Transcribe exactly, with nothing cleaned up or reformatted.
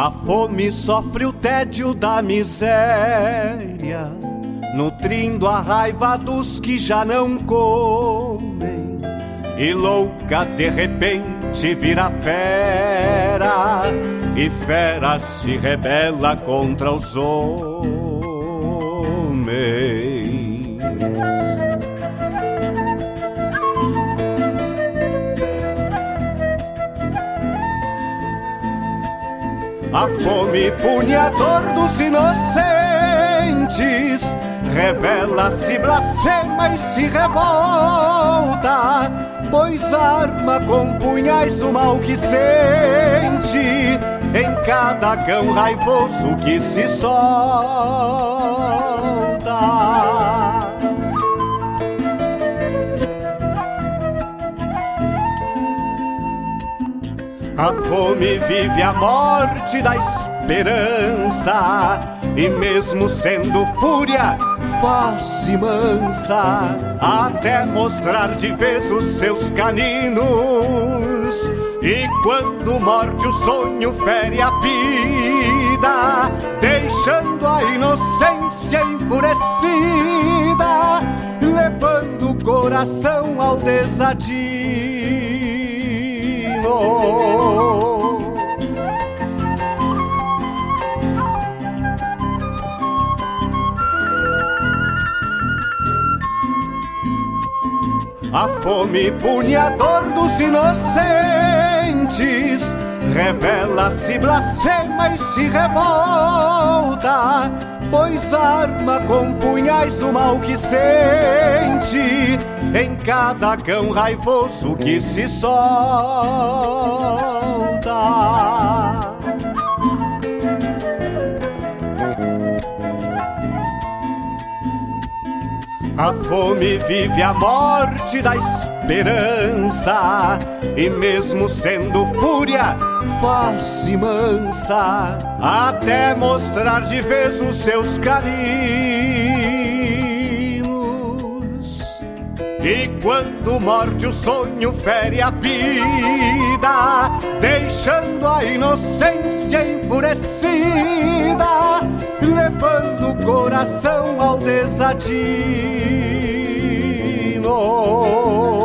A fome sofre o tédio da miséria, nutrindo a raiva dos que já não comem, e louca de repente vira fera, e fera se rebela contra os homens. A fome pune a dor dos inocentes, revela-se, blasfema e se revolta, pois arma com punhais o mal que sente em cada cão raivoso que se solta. A fome vive a morte da esperança, e mesmo sendo fúria, faz-se mansa, até mostrar de vez os seus caninos. E quando morde o sonho, fere a vida, deixando a inocência enfurecida, levando o coração ao desatino. A fome pune a dor dos inocentes, revela-se, blasfema e se revolta, pois arma com punhais o mal que sente em cada cão raivoso que se solta. A fome vive a morte da esperança, e mesmo sendo fúria, faz-se mansa, até mostrar de vez os seus caninos. E quando morde o sonho, fere a vida, deixando a inocência enfurecida, levando o coração ao desatino.